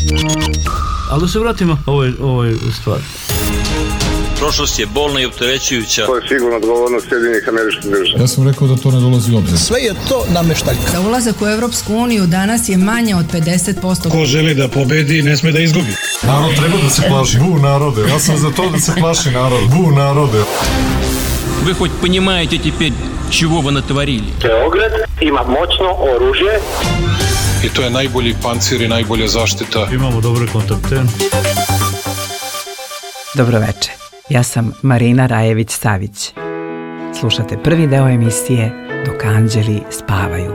Ali da se vratimo ovoj stvari. Prošlost je bolna i opterećujuća. To je sigurno odgovornost Sjedinjenih Američkih Država. Ja sam rekao da to ne dolazi u obzir. Sve je to nameštaljka. Za ulazak u Evropsku uniju danas je manje od 50%. Ko želi da pobedi, ne sme da izgubi. Narod treba da se plaši. Bu narode. Ja sam za to da se plaši narod. Bu narode. Вы хоть понимаете теперь, чего вы натворили? Beograd ima moćno oružje. I to je najbolji pancir i najbolja zaštita. Imamo dobre kontakte. Dobroveče, ja sam Marina Rajević-Savić. Slušate prvi deo emisije Dok anđeli spavaju.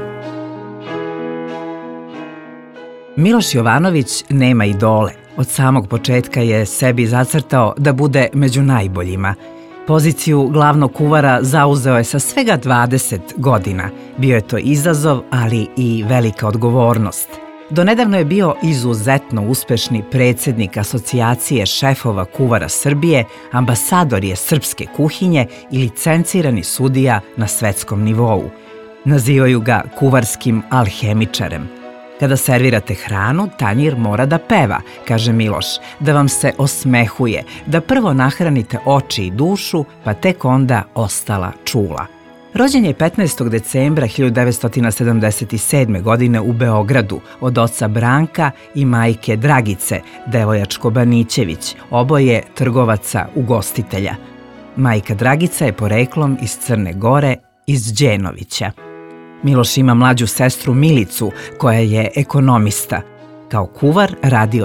Miloš Jovanović nema idole. Od samog početka je sebi zacrtao da bude među najboljima. Poziciju glavnog kuvara zauzeo je sa svega 20 godina. Bio je to izazov, ali i velika odgovornost. Donedavno je bio izuzetno uspešni predsjednik Asocijacije šefova kuvara Srbije, ambasador je srpske kuhinje i licencirani sudija na svetskom nivou. Nazivaju ga kuvarskim alhemičarem. Kada servirate hranu, tanjir mora da peva, kaže Miloš, da vam se osmehuje, da prvo nahranite oči i dušu, pa tek onda ostala čula. Rođen je 15. decembra 1977. godine u Beogradu od oca Branka i majke Dragice, devojačko Banićević, oboje trgovaca ugostitelja. Majka Dragica je poreklom iz Crne Gore, iz Đenovića. Miloš ima mlađu sestru Milicu, koja je ekonomista. Kao kuvar radi od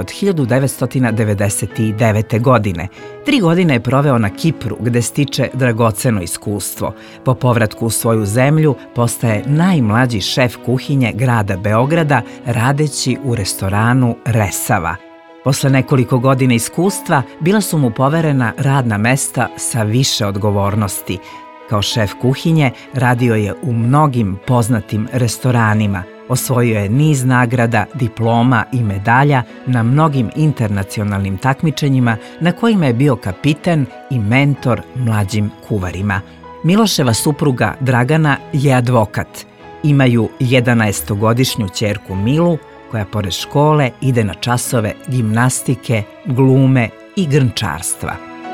1999. godine. 3 godine je proveo na Kipru, gde stiče dragoceno iskustvo. Po povratku u svoju zemlju postaje najmlađi šef kuhinje grada Beograda, radeći u restoranu Resava. Posle nekoliko godina iskustva bila su mu poverena radna mesta sa više odgovornosti. Kao šef kuhinje radio je u mnogim poznatim restoranima. Osvojio je niz nagrada, diploma i medalja na mnogim internacionalnim takmičenjima na kojima je bio kapiten i mentor mlađim kuvarima. Miloševa supruga Dragana je advokat. Imaju 11-godišnju ćerku Milu, koja pored škole ide na časove gimnastike, glume i grnčarstva.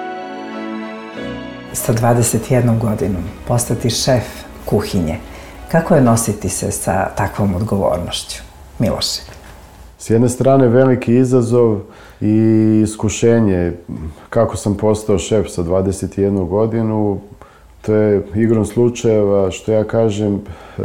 Sa 21 godinom postati šef kuhinje. Kako je nositi se sa takvom odgovornošću, Miloše? S jedne strane veliki izazov i iskušenje. Kako sam postao šef sa 21 godinu, to je igrom slučajeva, što ja kažem,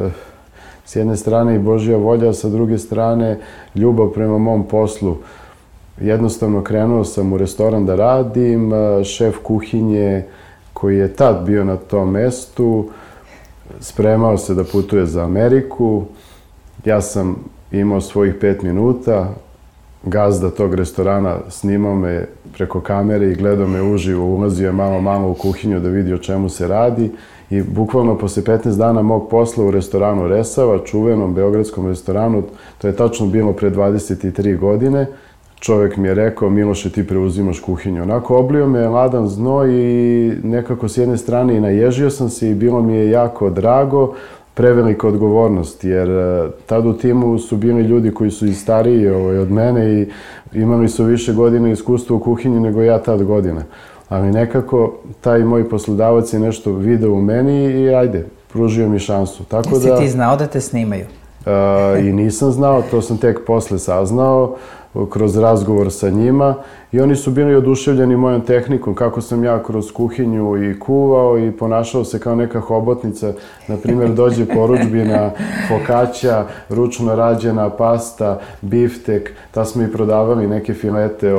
s jedne strane i Božja volja, sa druge strane ljubav prema mom poslu. Jednostavno krenuo sam u restoran da radim, šef kuhinje koji je tad bio na tom mestu, spremao se da putuje za Ameriku. Ja sam imao svojih 5 minuta, gazda tog restorana snimao me preko kamere i gledao me uživo, ulazio je malo u kuhinju da vidi o čemu se radi i bukvalno posle 15 dana mog posla u restoranu Resava, čuvenom beogradskom restoranu, to je tačno bilo pre 23 godine, čovjek mi je rekao: Miloše, ti preuzimaš kuhinju. Onako oblio me ladan znoj i nekako s jedne strane i naježio sam se i bilo mi je jako drago, prevelika odgovornost, jer tad u timu su bili ljudi koji su i stariji od mene i imali su više godina iskustva u kuhinji nego ja tad godina. Ali nekako taj moj poslodavac je nešto video u meni i ajde, pružio mi šansu. Jesi ti znao da te snimaju? I nisam znao, to sam tek posle saznao kroz razgovor sa njima i oni su bili oduševljeni mojom tehnikom, kako sam ja kroz kuhinju i kuvao i ponašao se kao neka hobotnica. Naprimjer, dođe porudžbina, fokaća, ručno rađena pasta, biftek, ta smo i prodavali neke filete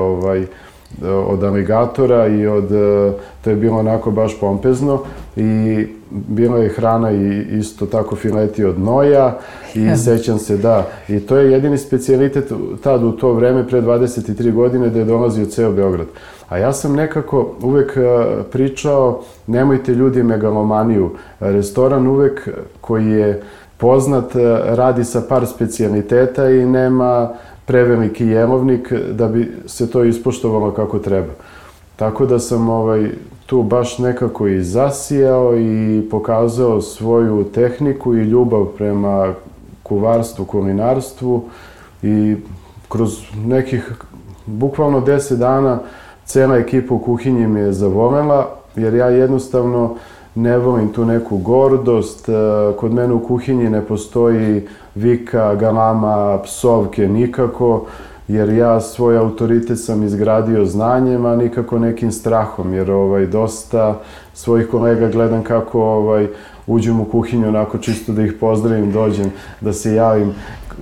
od aligatora i to je bilo onako baš pompezno i bila je hrana i isto tako fileti od noja i sećam se i to je jedini specijalitet tad u to vreme pre 23 godine da je dolazio ceo Beograd. A ja sam nekako uvek pričao, nemojte ljudi megalomaniju, restoran uvek koji je poznat radi sa par specijaliteta i nema preveliki jelovnik da bi se to ispoštovalo kako treba. Tako da sam tu baš nekako i zasijao i pokazao svoju tehniku i ljubav prema kuvarstvu, kulinarstvu i kroz nekih bukvalno 10 dana cela ekipa u kuhinji mi je zavolela, jer ja jednostavno ne volim tu neku gordost. Kod mene u kuhinji ne postoji vika, galama, psovke, nikako, jer ja svoj autoritet sam izgradio znanjem, a nikako nekim strahom, jer dosta svojih kolega gledam kako uđem u kuhinju onako čisto da ih pozdravim, dođem, da se javim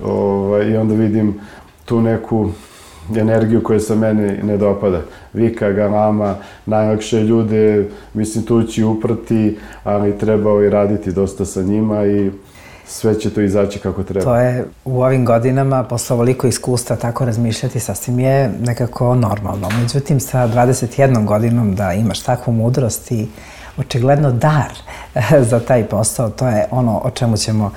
i onda vidim tu neku energiju koja se meni ne dopada. Vika, galama, najlakše ljude, mislim, tući, uprti, ali treba raditi dosta sa njima i sve će to izaći kako treba. To je u ovim godinama, posle ovoliko iskustva, tako razmišljati sasvim je nekako normalno. Međutim, sa 21 godinom da imaš takvu mudrost i očigledno dar za taj posao, to je ono o čemu ćemo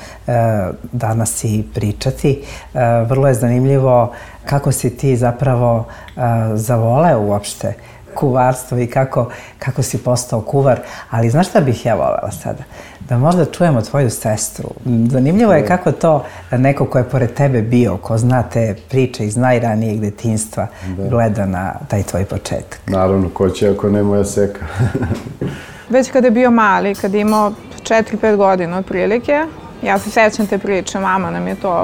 danas i pričati. Vrlo je zanimljivo kako si ti zapravo zavoleo uopšte kuvarstvo i kako si postao kuvar, ali znaš šta bih ja volela sada? Da možda čujemo tvoju sestru. Zanimljivo je kako to neko ko je pored tebe bio, ko zna te priče iz najranijeg detinjstva, gleda na taj tvoj početak. Naravno, ko će ako ne moja seka. Već kada je bio mali, kada je imao 4-5 godina otprilike, ja se sećam te priče, mama nam je to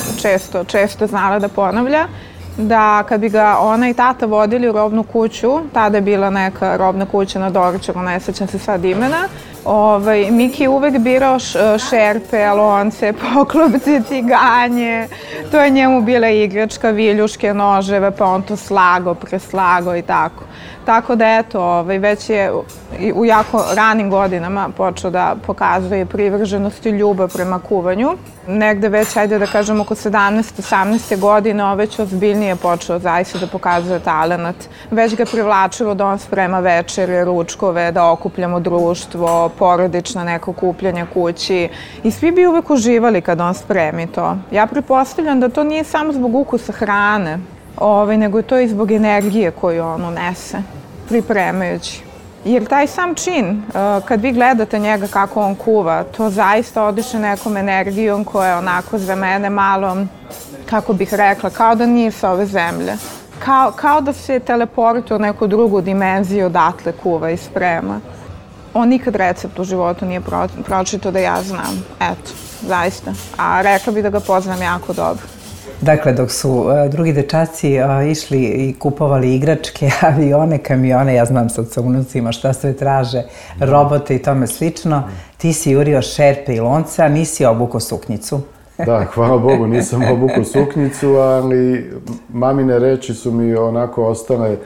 često znala da ponavlja, da kad bi ga ona i tata vodili u robnu kuću, tada je bila neka robna kuća na Dorčaru, ne sećam se sad imena, Miki je uvek birao šerpe, lonce, poklopce, tiganje, to je njemu bila igračka, viljuške, noževe, pa on to slago, preslago i tako. Tako da eto, već je u jako ranim godinama počeo da pokazuje privrženost i ljubav prema kuvanju. Negde već, ajde da kažem, oko 17-18 godine već ozbiljnije počeo zaista da pokazuje talenat. Već ga privlačilo da on sprema večere, ručkove, da okupljamo društvo, porodična neka okupljanja kući. I svi bi uvek uživali kad on spremi to. Ja pretpostavljam da to nije samo zbog ukusa hrane, nego je to i zbog energije koju on unese, pripremajući. Jer taj sam čin, kad vi gledate njega kako on kuva, to zaista odiše nekom energijom koja je onako za mene malo, kako bih rekla, kao da nije sa ove zemlje. Kao da se teleportuje u neku drugu dimenziju odatle kuva i sprema. On nikad recept u životu nije pročitao da ja znam. Eto, zaista. A rekla bi da ga poznam jako dobro. Dakle, dok su drugi dečaci išli i kupovali igračke, avione, kamione, ja znam sad sa unucima šta sve traže, robote i tome slično, ti si jurio šerpe i lonce, a nisi obukao suknjicu. Da, hvala Bogu, nisam obukao suknjicu, ali mamine reči su mi onako ostale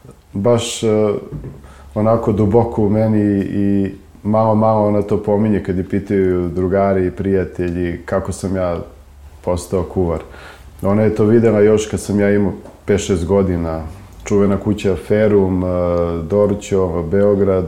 baš onako duboko u meni i malo ona to pominje kad je pitaju drugari i prijatelji kako sam ja postao kuvar. Ona je to videla još kad sam ja imao 5-6 godina. Čuvena kuća Ferum, Dorćol, Beograd,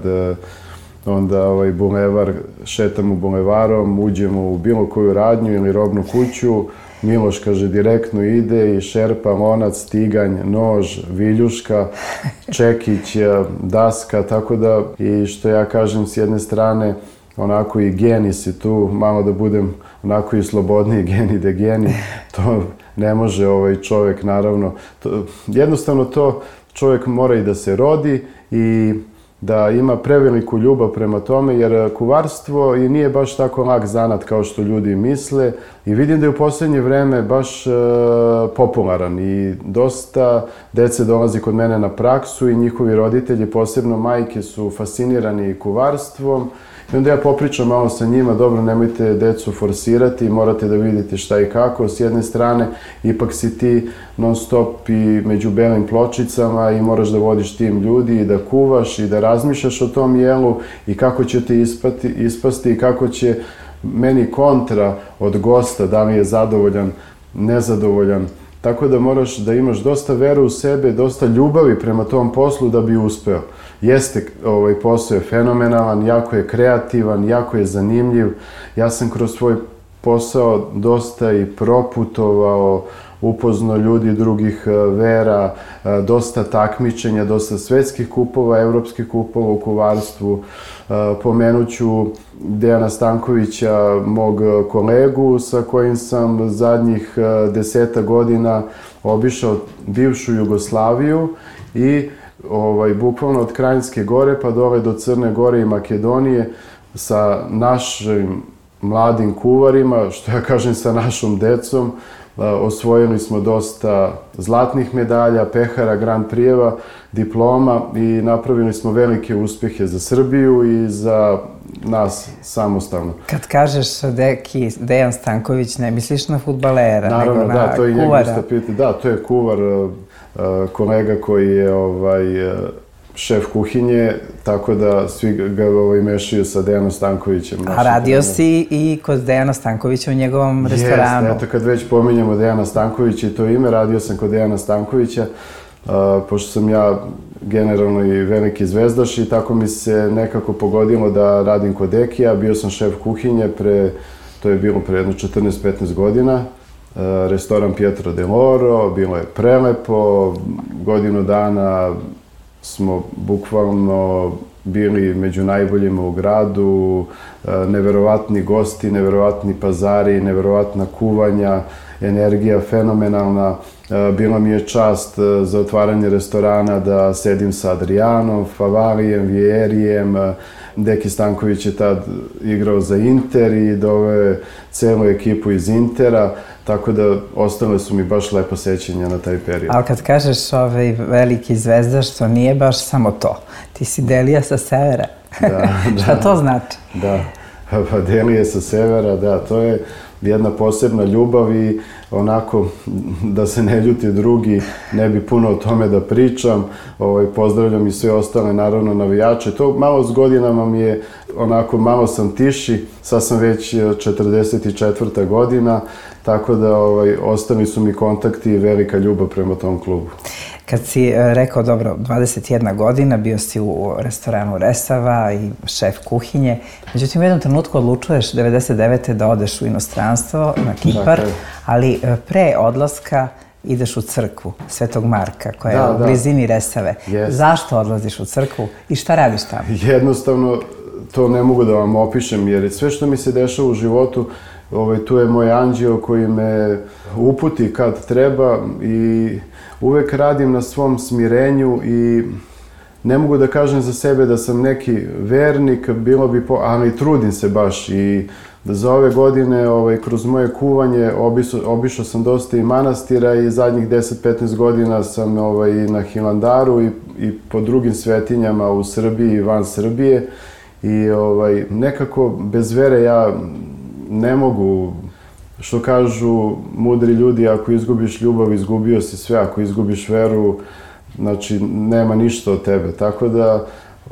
onda bulevar, šetamo bulevarom, uđemo u bilo koju radnju ili robnu kuću. Miloš, kaže, direktno ide i šerpa, lonac, tiganj, nož, viljuška, čekić, daska, tako da, i što ja kažem, s jedne strane, onako i geni si tu, malo da budem onako i slobodniji geni de geni, to ne može čovjek, naravno. Jednostavno to čovjek mora i da se rodi i da ima preveliku ljubav prema tome, jer kuvarstvo i nije baš tako lak zanat kao što ljudi misle i vidim da je u posljednje vreme baš popularan i dosta dece dolazi kod mene na praksu i njihovi roditelji, posebno majke, su fascinirani kuvarstvom. I onda ja popričam malo sa njima, dobro, nemojte decu forsirati, morate da vidite šta i kako. S jedne strane, ipak si ti non stop i među belim pločicama i moraš da vodiš tim ljudi i da kuvaš i da razmišljaš o tom jelu i kako će ti ispasti i kako će meni kontra od gosta, da li je zadovoljan, nezadovoljan. Tako da moraš da imaš dosta veru u sebe, dosta ljubavi prema tom poslu da bi uspeo. Jeste, posao je fenomenalan, jako je kreativan, jako je zanimljiv. Ja sam kroz svoj posao dosta i proputovao, upoznao ljudi drugih vera, dosta takmičenja, dosta svetskih kupova, evropskih kupova u kuvarstvu. Pomenuću Dejana Stankovića, mog kolegu sa kojim sam zadnjih 10 godina obišao bivšu Jugoslaviju i bukvalno od Krajinske gore pa dole do Crne Gore i Makedonije sa našim mladim kuvarima, što ja kažem sa našom decom. Osvojili smo dosta zlatnih medalja, pehara, Grand Prijeva, diploma i napravili smo velike uspjehe za Srbiju i za nas samostalno. Kad kažeš Dejan Stanković, ne misliš na fudbalera, naravno, nego na to je kuvara? Da, to je kuvar, kolega koji je šef kuhinje, tako da svi ga mešaju sa Dejanom Stankovićem. A radio si i kod Dejana Stankovića u njegovom restoranu. Jeste, eto kad već pominjamo Dejana Stankovića i to ime, radio sam kod Dejana Stankovića, pošto sam ja generalno i veliki zvezdaš i tako mi se nekako pogodilo da radim kod Ekija. Bio sam šef kuhinje, to je bilo pre jedno 14-15 godina. Restoran Pietro del Oro, bilo je prelepo, godinu dana smo bukvalno bili među najboljima u gradu, neverovatni gosti, neverovatni pazari, neverovatna kuvanja, energija fenomenalna. Bila mi je čast za otvaranje restorana da sedim sa Adrianom, Favalijem, Vierijem. Deki Stanković je tad igrao za Inter i doveo celu ekipu iz Intera, tako da ostale su mi baš lepo sećanja na taj period. Ali kad kažeš veliki zvezdaš, to nije baš samo to. Ti si Delija sa severa. Šta to znači? Da, pa Delije sa severa, da, to je jedna posebna ljubav i onako, da se ne ljuti drugi, ne bi puno o tome da pričam. Pozdravljam i sve ostale, naravno, navijače. To malo s godinama mi je, onako, malo sam tiši, sad sam već 44. godina, tako da ostali su mi kontakti i velika ljubav prema tom klubu. Kad si rekao, dobro, 21 godina, bio si u restoranu Resava i šef kuhinje, međutim u jednom trenutku odlučuješ 99. da odeš u inostranstvo, na Kipar, ali pre odlaska ideš u crkvu Svetog Marka, koja je u blizini Resave. Zašto odlaziš u crkvu i šta radiš tamo? Jednostavno, to ne mogu da vam opišem, jer sve što mi se dešava u životu, tu je moj anđeo koji me uputi kad treba i uvek radim na svom smirenju i ne mogu da kažem za sebe da sam neki vernik, ali trudim se baš i za ove godine kroz moje kuvanje obišao sam dosta i manastira i zadnjih 10-15 godina sam i na Hilandaru i po drugim svetinjama u Srbiji i van Srbije i nekako bez vere ja ne mogu, što kažu mudri ljudi, ako izgubiš ljubav, izgubio si sve, ako izgubiš veru, znači nema ništa od tebe. Tako da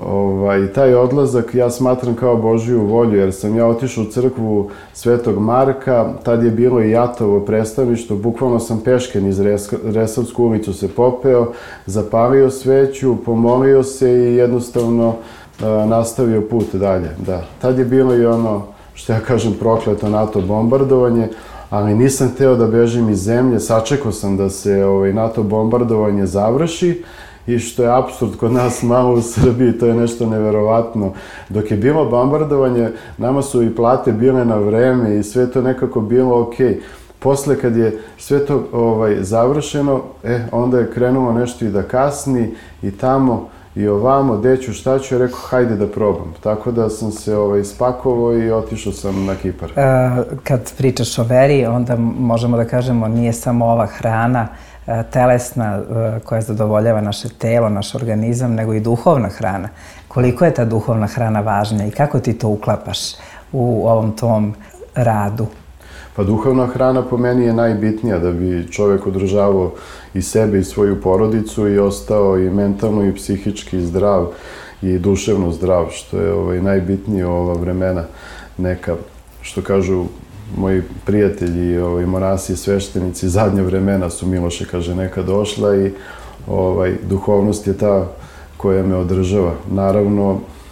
taj odlazak ja smatram kao Božiju volju, jer sam ja otišao u crkvu Svetog Marka, tad je bilo i Jatovo predstavništvo, bukvalno sam pešken iz Resavsku ulicu se popeo, zapalio sveću, pomolio se i jednostavno nastavio put dalje. Tad je bilo i ono, što ja kažem, prokleto NATO bombardovanje, ali nisam hteo da bežim iz zemlje, sačekao sam da se NATO bombardovanje završi i što je apsurd kod nas malo u Srbiji, to je nešto neverovatno. Dok je bilo bombardovanje, nama su i plate bile na vreme i sve to nekako bilo okej. Posle kad je sve to završeno, onda je krenulo nešto i da kasni i tamo i ovamo, deću, šta ću, rekao, hajde da probam. Tako da sam se spakovao i otišao sam na Kipar. Kad pričaš o veri, onda možemo da kažemo nije samo ova hrana telesna koja zadovoljava naše telo, naš organizam, nego i duhovna hrana. Koliko je ta duhovna hrana važna i kako ti to uklapaš u ovom tvom radu? Pa duhovna hrana po meni je najbitnija da bi čovjek održavao i sebe i svoju porodicu i ostao i mentalno i psihički zdrav i duševno zdrav, što je najbitnije u ova vremena neka, što kažu moji prijatelji i monasi i sveštenici, zadnja vremena su, Miloše kaže, neka došla i duhovnost je ta koja me održava. Naravno,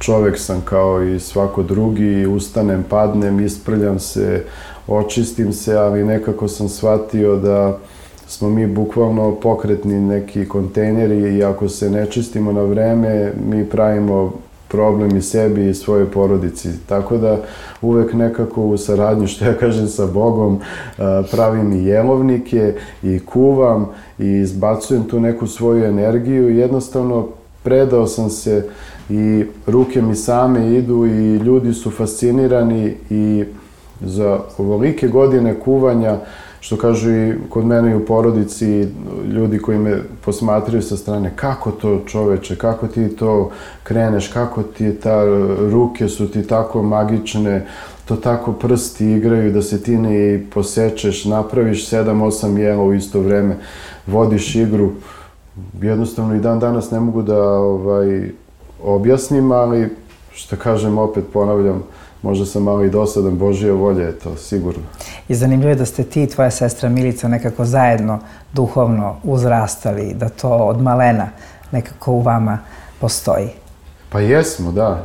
čovek sam kao i svako drugi, ustanem, padnem, isprljam se, očistim se, ali nekako sam shvatio da smo mi bukvalno pokretni neki kontejneri i ako se ne čistimo na vreme, mi pravimo problem i sebi i svojoj porodici. Tako da uvek nekako u saradnji, što ja kažem, sa Bogom, pravim i jelovnike i kuvam i izbacujem tu neku svoju energiju i jednostavno predao sam se i ruke mi same idu i ljudi su fascinirani i za ovolike godine kuvanja, što kažu i kod mene i u porodici, ljudi koji me posmatraju sa strane, kako to čoveče, kako ti to kreneš, kako ti ruke su ti tako magične, to tako prsti igraju da se ti ne posečeš, napraviš 7-8 jela u isto vreme, vodiš igru. Jednostavno i dan danas ne mogu da objasnim, ali što kažem, opet ponavljam, možda sam malo i dosadan, Božja volja je to, sigurno. I zanimljivo je da ste ti i tvoja sestra Milica nekako zajedno duhovno uzrastali, da to od malena nekako u vama postoji. Pa jesmo, da.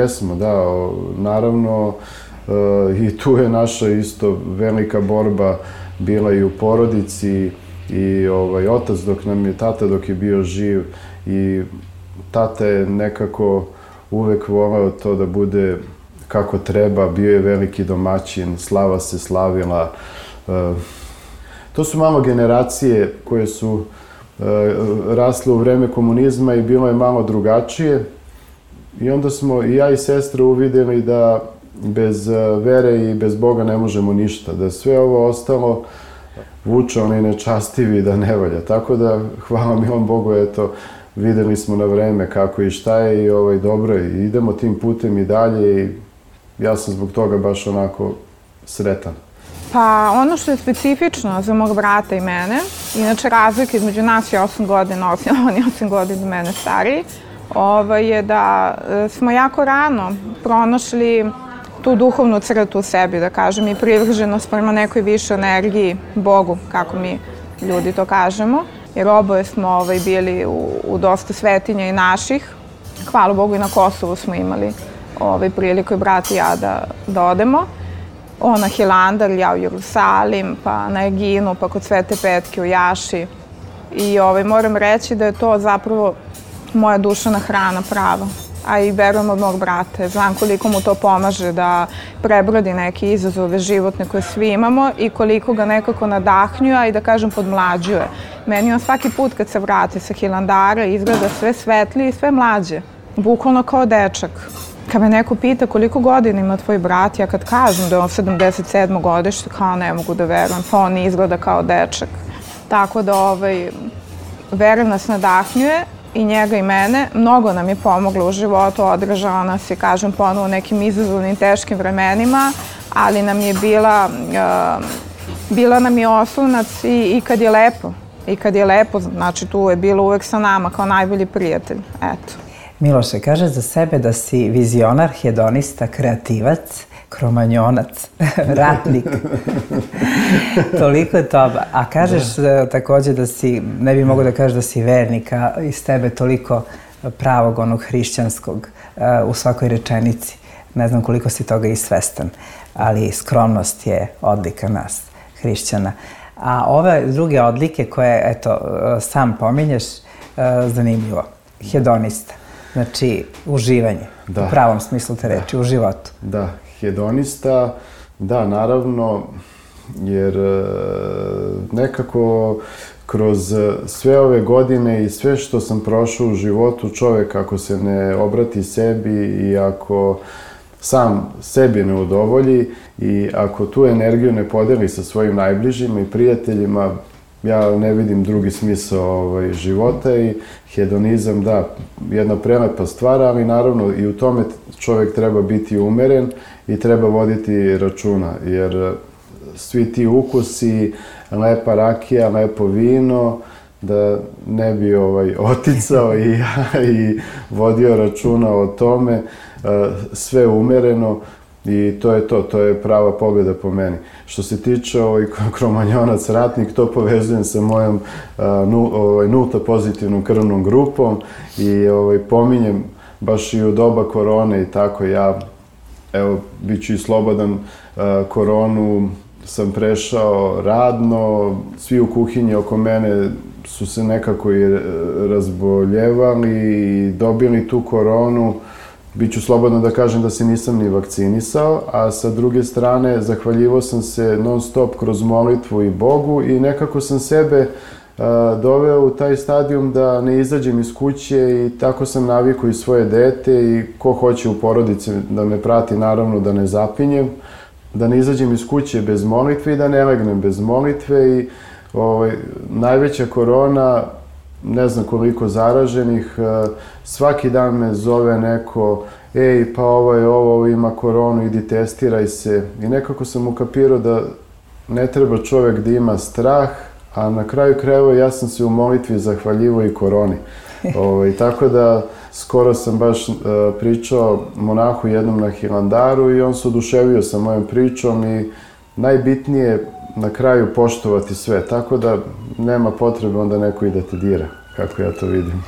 Naravno, i tu je naša isto velika borba bila i u porodici i otac tata dok je bio živ i tata je nekako uvek voleo to da bude kako treba, bio je veliki domaćin, slava se slavila. To su malo generacije koje su rasle u vreme komunizma i bilo je malo drugačije. I onda smo i ja i sestra uvidjeli da bez vere i bez Boga ne možemo ništa, da sve ovo ostalo vuče onaj nečastivi da ne valja. Tako da, hvala milom Bogu, eto, videli smo na vreme kako i šta je i dobro je. Idemo tim putem i dalje i ja sam zbog toga baš onako sretan. Pa ono što je specifično za mog brata i mene, inače razlika između nas je 8 godina, on je 8 godina mene stariji, je da smo jako rano pronašli tu duhovnu crtu u sebi, da kažem, i privrženost prema nekoj višoj energiji, Bogu, kako mi ljudi to kažemo, jer oboje smo bili u dosta svetinja i naših. Hvala Bogu i na Kosovu smo imali priliku i brat i ja da odemo. Na Hilandar, ja u Jerusalim, pa na Eginu, pa kod Svete Petke u Jaši. I moram reći da je to zapravo moja dušana hrana prava. A i verujem od mog brata. Znam koliko mu to pomaže da prebrodi neke izazove životne koje svi imamo i koliko ga nekako nadahnjuje, a i da kažem podmlađuje. Meni on svaki put kad se vrati sa Hilandara izgleda sve svetlije i sve mlađe. Bukvalno kao dečak. Kad me neko pita koliko godina ima tvoj brat, ja kad kažem da je on 77. godište, kao ne mogu da verujem, pa on izgleda kao dečak. Tako da vera nas nadahnjuje i njega i mene. Mnogo nam je pomoglo u životu, održala nas je, kažem, ponovo u nekim izazovnim, teškim vremenima, ali nam je bila nam je oslonac i kad je lepo. I kad je lepo, znači tu je bilo uvek sa nama kao najbolji prijatelj. Eto. Miloše, kaže za sebe da si vizionar, hedonista, kreativac, kromanjonac, ratnik. Toliko je toga. A kažeš također da si, ne bi mogo da kažeš da si vernik, a iz tebe toliko pravog, onog hrišćanskog u svakoj rečenici. Ne znam koliko si toga i svestan, ali skromnost je odlika nas, hrišćana. A ove druge odlike koje, eto, sam pominješ, zanimljivo. Hedonista. Znači, uživanje, u pravom smislu te reči, u životu. Da, hedonista, da, naravno, jer nekako kroz sve ove godine i sve što sam prošao u životu, čovjek ako se ne obrati sebi i ako sam sebi ne udovolji i ako tu energiju ne podeli sa svojim najbližima i prijateljima, ja ne vidim drugi smisao života i hedonizam, da, jedna prelepa stvar, ali naravno i u tome čovjek treba biti umeren i treba voditi računa, jer svi ti ukusi, lepa rakija, lepo vino, da ne bi oticao i vodio računa o tome, sve umereno. I to je prava pobjeda po meni. Što se tiče kromanjonac ratnik, to povezujem sa mojom nulta pozitivnom krvnom grupom i pominjem baš i u doba korone i tako, ja, evo, bit ću i slobodan, koronu sam prešao radno, svi u kuhinji oko mene su se nekako i razboljevali i dobili tu koronu. Biću slobodno da kažem da se nisam ni vakcinisao, a sa druge strane zahvaljivao sam se non stop kroz molitvu i Bogu i nekako sam sebe doveo u taj stadijum da ne izađem iz kuće i tako sam navikao i svoje dete i ko hoće u porodici da me prati, naravno da ne zapinjem, da ne izađem iz kuće bez molitve i da ne legnem bez molitve i najveća korona, ne znam koliko zaraženih, svaki dan me zove neko, ej, pa ovo ima koronu, idi testiraj se. I nekako sam ukapirao da ne treba čovjek da ima strah, a na kraju krajeva ja sam se u molitvi zahvaljivao i koroni. Tako da skoro sam baš pričao monahu jednom na Hilandaru i on se oduševio sa mojom pričom i najbitnije na kraju poštovati sve, tako da nema potrebe onda neko i da te dira, kako ja to vidim.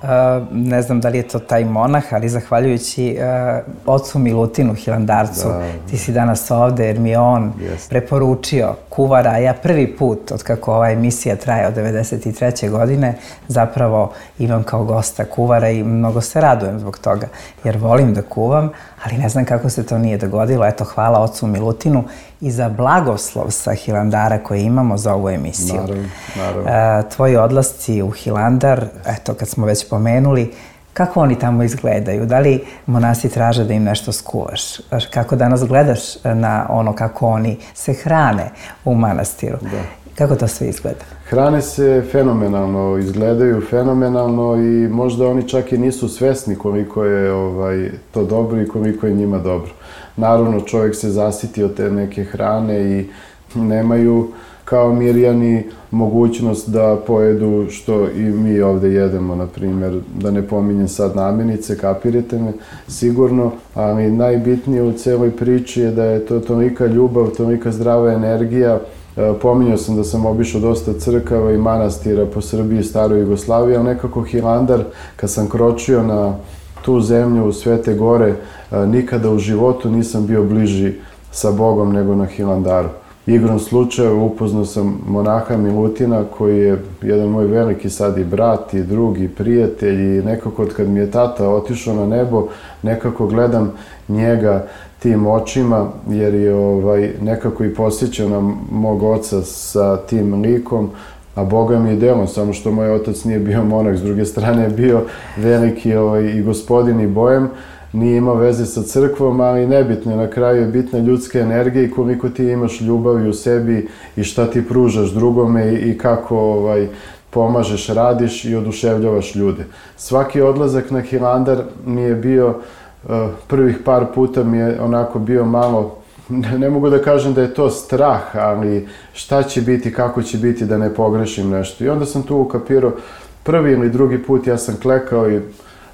Ne znam da li je to taj monah, ali zahvaljujući ocu Milutinu Hilandarcu, ti si danas ovde jer mi je on preporučio kuvara, a ja prvi put, od kako ova emisija traje od 1993. godine, zapravo imam kao gosta kuvara i mnogo se radujem zbog toga, jer volim da kuvam, ali ne znam kako se to nije dogodilo. Eto, hvala ocu Milutinu i za blagoslov sa Hilandara koje imamo za ovu emisiju. Naravno. Tvoji odlasci u Hilandar, eto, kad smo već pomenuli, kako oni tamo izgledaju? Da li monasi traže da im nešto skuvaš? Kako danas gledaš na ono kako oni se hrane u manastiru? Kako to sve izgleda? Hrane se fenomenalno, izgledaju fenomenalno i možda oni čak i nisu svesni koliko je to dobro i koliko je njima dobro. Naravno, čovjek se zasiti od te neke hrane i nemaju kao Mirjani mogućnost da pojedu što i mi ovde jedemo, na primjer, da ne pominjem sad namirnice, kapirite me, sigurno, ali najbitnije u celoj priči je da je to tolika ljubav, tolika zdrava energija. Pominjao sam da sam obišao dosta crkava i manastira po Srbiji i staroj Jugoslaviji, ali nekako Hilandar, kad sam kročio na tu zemlju u Svete Gore, nikada u životu nisam bio bliži sa Bogom nego na Hilandaru. Igrom slučaja upoznao sam monaha Milutina, koji je jedan moj veliki sad i brat i drug i prijatelj i nekako od kad mi je tata otišao na nebo, nekako gledam njega tim očima, jer je nekako i posjećao na mog oca sa tim likom, a Boga mi je delom, samo što moj otac nije bio monah, s druge strane je bio veliki i gospodin i bojem, nije imao veze sa crkvom, ali nebitno, na kraju je bitna ljudska energija i koliko ti imaš ljubavi u sebi i šta ti pružaš drugome i kako pomažeš, radiš i oduševljavaš ljude. Svaki odlazak na Hilandar mi je bio, prvih par puta mi je onako bio malo, ne mogu da kažem da je to strah, ali šta će biti, kako će biti da ne pogrešim nešto. I onda sam tu ukapirao, prvi ili drugi put ja sam klekao i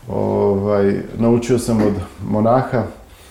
naučio sam od monaha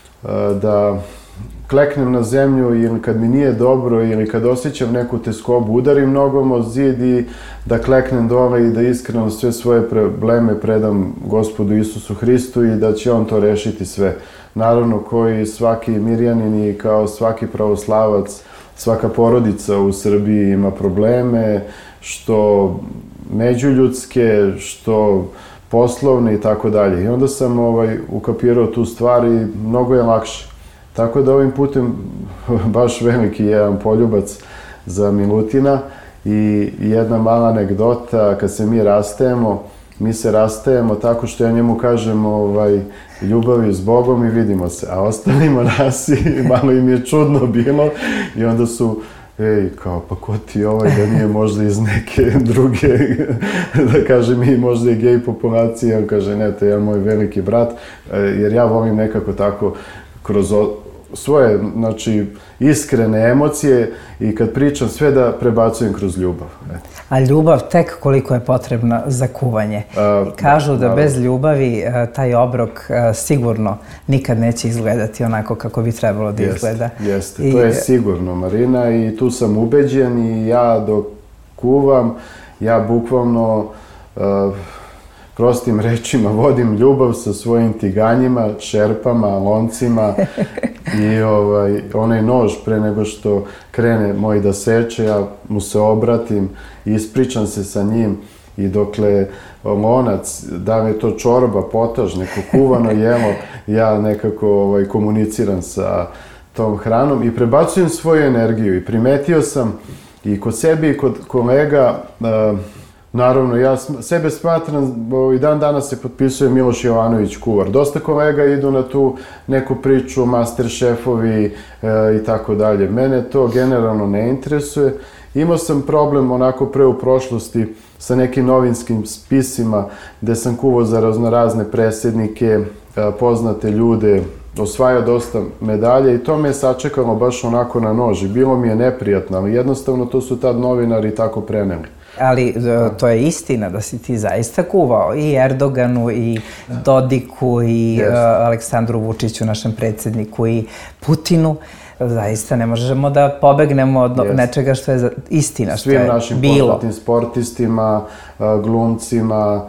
da kleknem na zemlju ili kad mi nije dobro ili kad osjećam neku teskobu, udarim nogom o zid i da kleknem dole i da iskreno sve svoje probleme predam Gospodu Isusu Hristu i da će On to rešiti sve. Naravno, koji svaki Mirjanin i kao svaki pravoslavac, svaka porodica u Srbiji ima probleme, što međuljudske, što poslovne i tako dalje. I onda sam ukapirao tu stvar i mnogo je lakše. Tako da ovim putem baš veliki jedan poljubac za Milutina i jedna mala anegdota, kad se mi se rastajemo tako što ja njemu kažem ljubavi s Bogom i vidimo se, a ostali monasi, malo im je čudno bilo i onda su kao, pa ko ti da nije možda iz neke druge, da kaže mi možda i gej populacije, on kaže ne, to je jedan moj veliki brat, jer ja volim nekako tako kroz svoje, znači, iskrene emocije i kad pričam sve da prebacujem kroz ljubav. A ljubav tek koliko je potrebna za kuvanje. Kažu da bez ljubavi taj obrok sigurno nikad neće izgledati onako kako bi trebalo da izgleda. Jeste, to je sigurno, Marina, i tu sam ubeđen i ja dok kuvam, ja bukvalno prostim rečima, vodim ljubav sa svojim tiganjima, šerpama, loncima i onaj nož pre nego što krene moj da seče, ja mu se obratim i ispričam se sa njim i dokle lonac, da mi je to čorba, potaž, neko kuvano jelo, ja nekako komuniciram sa tom hranom i prebacujem svoju energiju i primetio sam i kod sebi i kod kolega, naravno, ja sebe smatram, i dan danas se potpisuje Miloš Jovanović kuvar. Dosta kolega idu na tu neku priču, masteršefovi i tako dalje. Mene to generalno ne interesuje. Imao sam problem onako pre u prošlosti sa nekim novinskim spisima gde sam kuvao za raznorazne predsjednike, poznate ljude, osvajao dosta medalje i to me je sačekalo baš onako na nož i bilo mi je neprijatno, ali jednostavno to su tad novinari tako preneli. Ali to je istina da si ti zaista kuvao i Erdoganu i Dodiku i Aleksandru Vučiću, našem predsjedniku, i Putinu. Zaista ne možemo da pobegnemo od nečega što je istina, što je bilo. Svim našim poznatim sportistima, glumcima,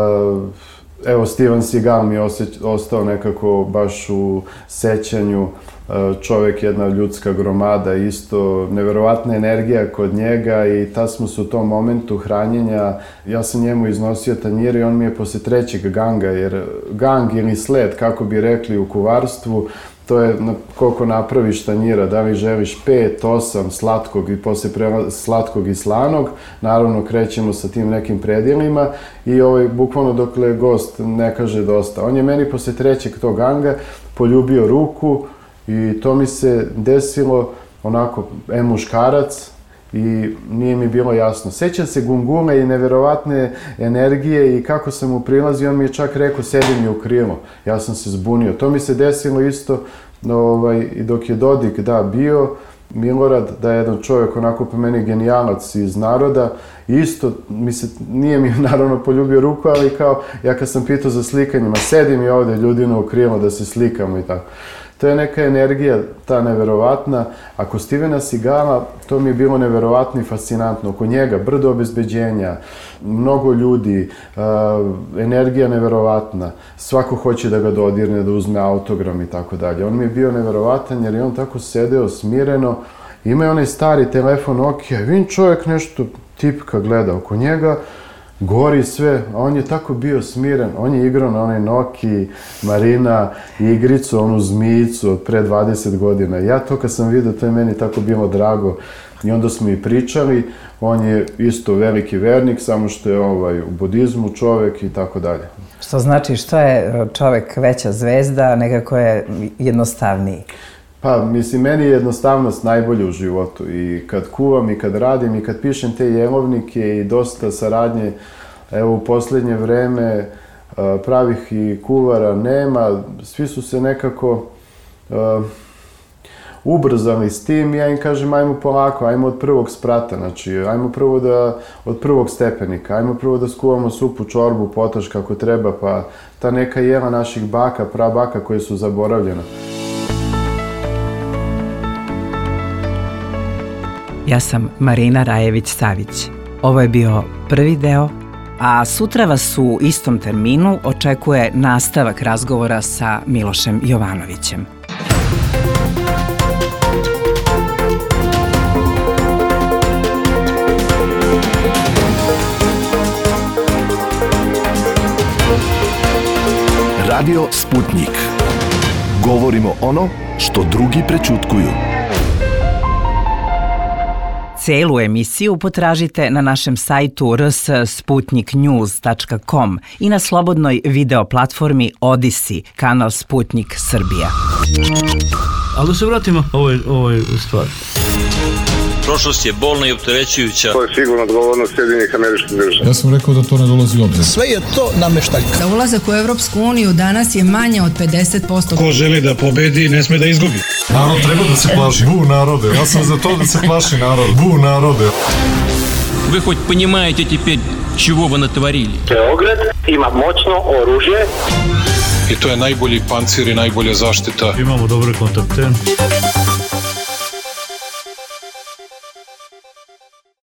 evo Steven Seagal mi je ostao nekako baš u sećanju, čovjek, jedna ljudska gromada, isto neverovatna energija kod njega i tad smo se u tom momentu hranjenja, ja sam njemu iznosio tanjire i on mi je posle trećeg ganga, jer gang ili sled, kako bi rekli u kuvarstvu, to je koliko napraviš tanjira, da li želiš 5, 8 slatkog i posle slatkog i slanog, naravno krećemo sa tim nekim predjelima i bukvalno dokle gost ne kaže dosta. On je meni posle trećeg tog ganga poljubio ruku i to mi se desilo onako muškarac i nije mi bilo jasno. Sećam se gungume i neverovatne energije i kako sam mu prilazio, on mi je čak rekao sedi mi u krilo. Ja sam se zbunio. To mi se desilo isto i dok je Dodik bio, Milorad, da je jedan čovjek onako po meni genijalac iz naroda, isto nije mi naravno poljubio ruku, ali kao ja kad sam pitao za slikanjima, sedi mi ovdje ljudino u krilo da se slikamo i tako. To je neka energija, ta neverovatna. A kod Stevena Seagala to mi je bilo neverovatno i fascinantno. Oko njega brdo obezbeđenja, mnogo ljudi, energija neverovatna. Svako hoće da ga dodirne, da uzme autogram i tako dalje. On mi je bio neverovatan jer je on tako sedeo smireno. Ima je onaj stari telefon Nokia. Vidim čovjek nešto tipka gleda oko njega. Gori sve, a on je tako bio smiren, on je igrao na onoj Nokiji, Marina, igricu, onu zmijicu od pre 20 godina. Ja to kad sam vidio, to je meni tako bilo drago i onda smo i pričali, on je isto veliki vernik, samo što je u budizmu čovek i tako dalje. Što znači, što je čovek veća zvezda, nekako je jednostavniji? Pa, mislim, meni je jednostavnost najbolja u životu i kad kuvam i kad radim i kad pišem te jelovnike i dosta saradnje, evo u posljednje vreme pravih i kuvara nema, svi su se nekako ubrzali s tim, ja im kažem ajmo polako, ajmo od prvog sprata, znači ajmo prvo od prvog stepenika, ajmo prvo da skuvamo supu, čorbu, potaš kako treba, pa ta neka jela naših baka, prabaka koje su zaboravljena. Ja sam Marina Rajević-Savić. Ovo je bio prvi deo, a sutra vas u istom terminu očekuje nastavak razgovora sa Milošem Jovanovićem. Radio Sputnik. Govorimo ono što drugi prećutkuju. Celu emisiju potražite na našem sajtu rs.sputniknews.com i na slobodnoj video platformi Odisi, kanal Sputnik Srbija. Ali da se vratimo ovoj stvari. Prošlost je bolna i opterećujuća. To je sigurno odgovornost Sjedinjenih Američkih Država. Ja sam rekao da to ne dolazi u obzir. Sve je to nameštaljka. Za ulazak u Evropsku uniju danas je manje od 50%. Ko želi da pobedi, ne sme da izgubi. Narod treba da se plaši. Bu narode. Ja sam za to da se plaši narod. Bu narode. Вы хоть понимаете теперь, чего вы натворили? Beograd ima moćno oružje. I to je najbolji pancir i najbolja zaštita. Imamo dobre kontakte.